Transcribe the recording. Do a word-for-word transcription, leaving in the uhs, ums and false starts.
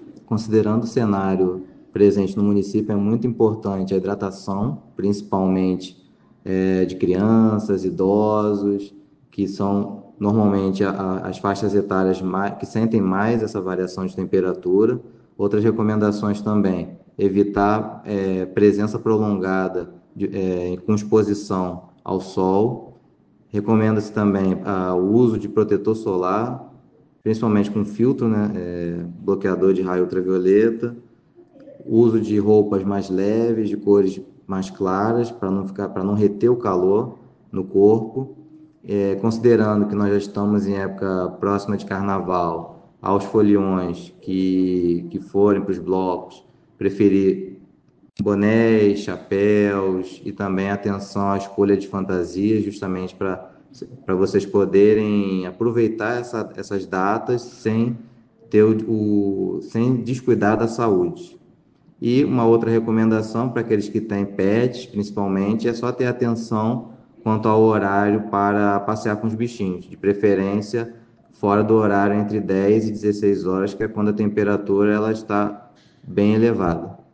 Considerando o cenário presente no município, é muito importante a hidratação, principalmente é, de crianças, idosos, que são normalmente a, a, as faixas etárias mais, que sentem mais essa variação de temperatura. Outras recomendações também, evitar é, presença prolongada de, é, com exposição ao sol. Recomenda-se também ah, o uso de protetor solar, principalmente com filtro, né, é, bloqueador de raio ultravioleta, uso de roupas mais leves, de cores mais claras, para não ficar, para não reter o calor no corpo. É, considerando que nós já estamos em época próxima de carnaval, aos foliões que, que forem para os blocos, preferir bonés, chapéus e também atenção à escolha de fantasias, justamente para para vocês poderem aproveitar essa, essas datas sem ter o, o, sem descuidar da saúde. E uma outra recomendação para aqueles que têm pets, principalmente, é só ter atenção quanto ao horário para passear com os bichinhos, de preferência fora do horário entre dez e dezesseis horas, que é quando a temperatura ela está bem elevada.